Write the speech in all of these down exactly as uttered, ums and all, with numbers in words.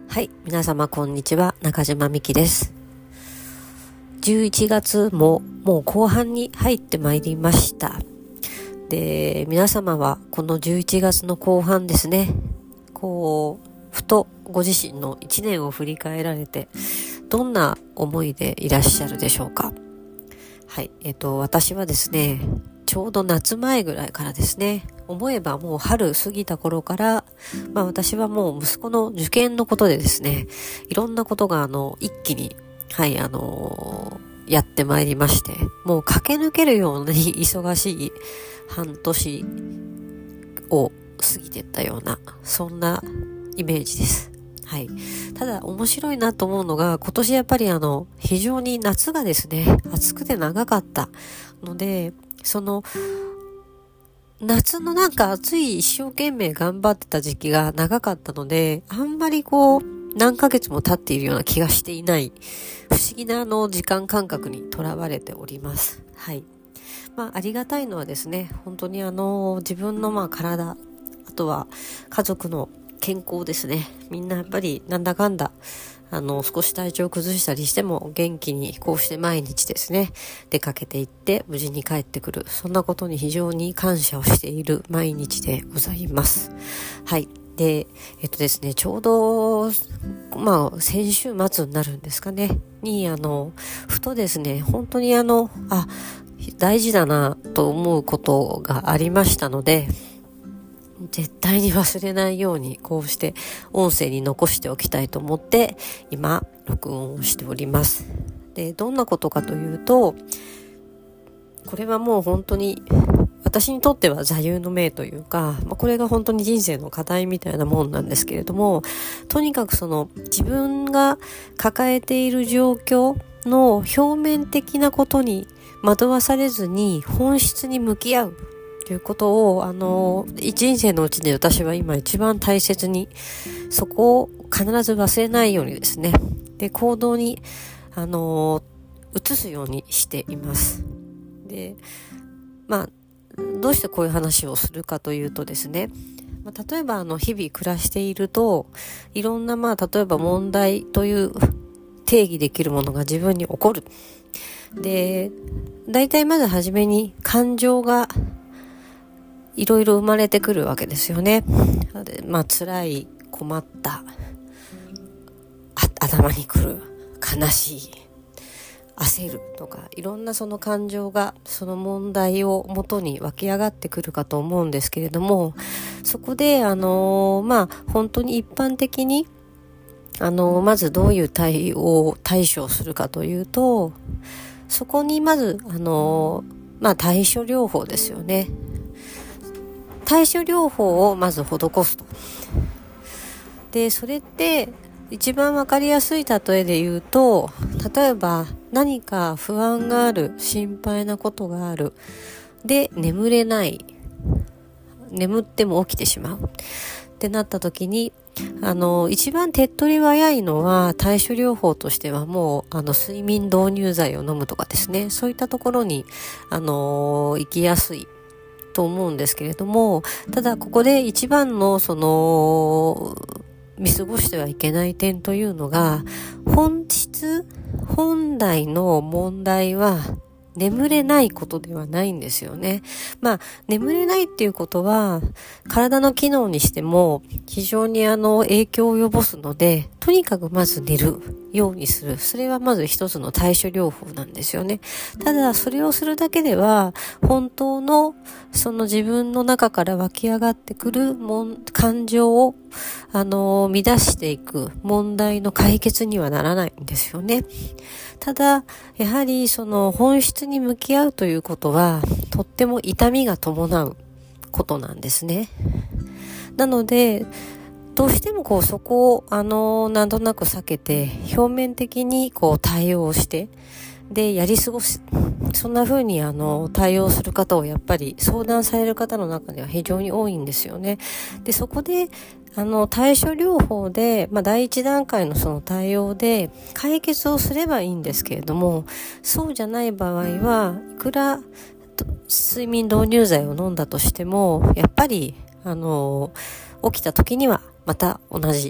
はい、皆様こんにちは、中島美希です。じゅういちがつももう後半に入ってまいりました。で、皆様はこのじゅういちがつの後半ですね、こうふとご自身のいちねんを振り返られてどんな思いでいらっしゃるでしょうか。はい、えっと私はですね、ちょうど夏前ぐらいからですね、思えばもう春過ぎた頃から、まあ私はもう息子の受験のことでですね、いろんなことがあの一気に、はいあのー、やってまいりまして、もう駆け抜けるように忙しい半年を過ぎていったような、そんなイメージです。はい。ただ面白いなと思うのが、今年やっぱりあの非常に夏がですね、暑くて長かったので、その夏のなんか暑い一生懸命頑張ってた時期が長かったので、あんまりこう何ヶ月も経っているような気がしていない不思議なあの時間感覚にとらわれております。はい。まあありがたいのはですね、本当にあの自分のまあ体、あとは家族の健康ですね。みんなやっぱりなんだかんだあの少し体調を崩したりしても元気にこうして毎日ですね出かけていって無事に帰ってくる、そんなことに非常に感謝をしている毎日でございます。はい。でえっとですねちょうどまあ先週末になるんですかねにあのふとですね本当にあのあ大事だなと思うことがありましたので、絶対に忘れないようにこうして音声に残しておきたいと思って今録音をしております。で、どんなことかというと、これはもう本当に私にとっては座右の銘というか、まあ、これが本当に人生の課題みたいなもんなんですけれども、とにかくその自分が抱えている状況の表面的なことに惑わされずに本質に向き合うということを、あの、人生のうちで私は今一番大切に、そこを必ず忘れないようにですね、で、行動に、あの、移すようにしています。で、まあ、どうしてこういう話をするかというとですね、まあ、例えばあの、日々暮らしていると、いろんなまあ、例えば問題という定義できるものが自分に起こる。で、大体まずはじめに感情がいろいろ生まれてくるわけですよね。まあ辛い、困った、あ頭にくる、悲しい、焦るとか、いろんなその感情がその問題をもとに湧き上がってくるかと思うんですけれども、そこであのー、まあ本当に一般的にあのー、まずどういう対応対処をするかというと、そこにまずあのー、まあ対処療法ですよね。対処療法をまず施すと。で、それって一番わかりやすい例えで言うと、例えば何か不安がある、心配なことがある、で眠れない、眠っても起きてしまうってなった時に、あの一番手っ取り早いのは対処療法としてはもうあの睡眠導入剤を飲むとかですね、そういったところにあの行きやすいと思うんですけれども、ただここで一番のその見過ごしてはいけない点というのが、本質本来の問題は眠れないことではないんですよね。まあ眠れないっていうことは体の機能にしても非常にあの影響を及ぼすので、とにかくまず寝るようにする、それはまず一つの対処療法なんですよね。ただそれをするだけでは本当のその自分の中から湧き上がってくるもん感情をあの乱していく問題の解決にはならないんですよね。ただやはりその本質に向き合うということはとっても痛みが伴うことなんですね。なのでどうしてもこうそこをあのなんとなく避けて表面的にこう対応してでやり過ごす、そんな風にあの対応する方をやっぱり相談される方の中では非常に多いんですよね。でそこであの対処療法で、まあ、第一段階のその対応で解決をすればいいんですけれども、そうじゃない場合はいくら睡眠導入剤を飲んだとしてもやっぱりあの起きた時にはまた同じ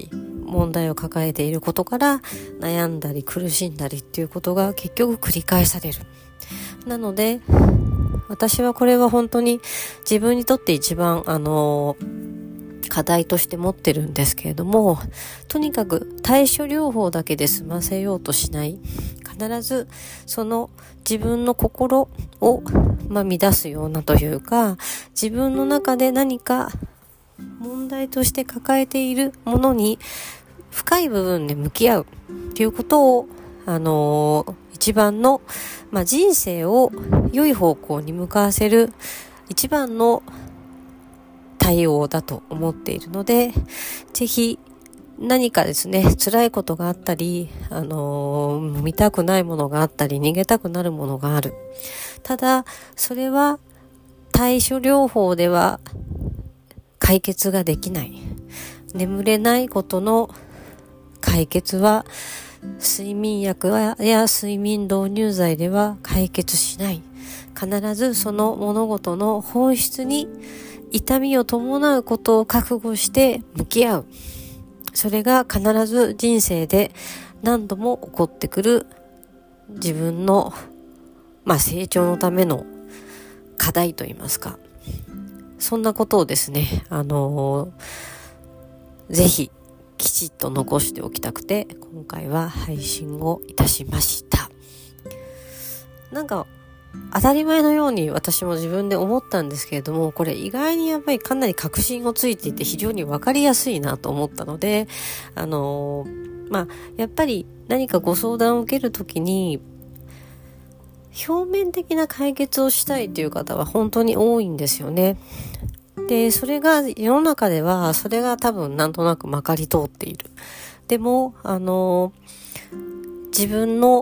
問題を抱えていることから悩んだり苦しんだりっていうことが結局繰り返される。なので私はこれは本当に自分にとって一番あの課題として持ってるんですけれども、とにかく対処療法だけで済ませようとしない。必ずその自分の心を、まあ、乱すようなというか、自分の中で何か問題として抱えているものに深い部分で向き合うっていうことをあのー、一番の、まあ、人生を良い方向に向かわせる一番の対応だと思っているので、ぜひ何かですね、辛いことがあったり、あのー、見たくないものがあったり、逃げたくなるものがある。ただ、それは対処療法では解決ができない。眠れないことの解決は睡眠薬や睡眠導入剤では解決しない。必ずその物事の本質に痛みを伴うことを覚悟して向き合う。それが必ず人生で何度も起こってくる自分の、まあ、成長のための課題といいますか、そんなことをですね、あのー、ぜひきちっと残しておきたくて今回は配信をいたしました。なんか当たり前のように私も自分で思ったんですけれども、これ意外にやっぱりかなり確信をついていて非常にわかりやすいなと思ったので、あのー、まあやっぱり何かご相談を受けるときに表面的な解決をしたいという方は本当に多いんですよね。で、それが世の中ではそれが多分なんとなくまかり通っている。でもあの自分の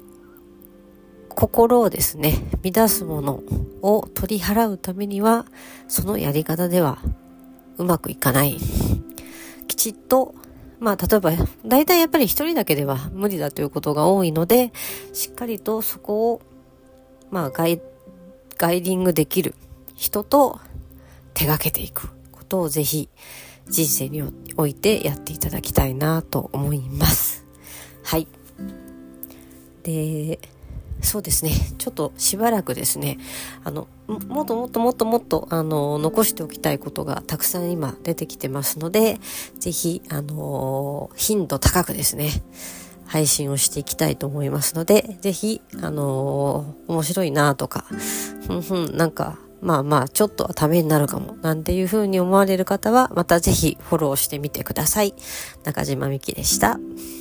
心をですね乱すものを取り払うためにはそのやり方ではうまくいかない。きちっとまあ例えば大体やっぱり一人だけでは無理だということが多いので、しっかりとそこをまあガイ、ガイディングできる人と手がけていくことをぜひ人生においてやっていただきたいなと思います。はい。で、そうですね。ちょっとしばらくですね、あの、もっともっともっともっと、あの、残しておきたいことがたくさん今出てきてますので、ぜひ、あの、頻度高くですね、配信をしていきたいと思いますので、ぜひ、あの、面白いなとか、ふんふん、なんか、まあまあ、ちょっとはためになるかも、なんていう風に思われる方は、またぜひフォローしてみてください。中島みきでした。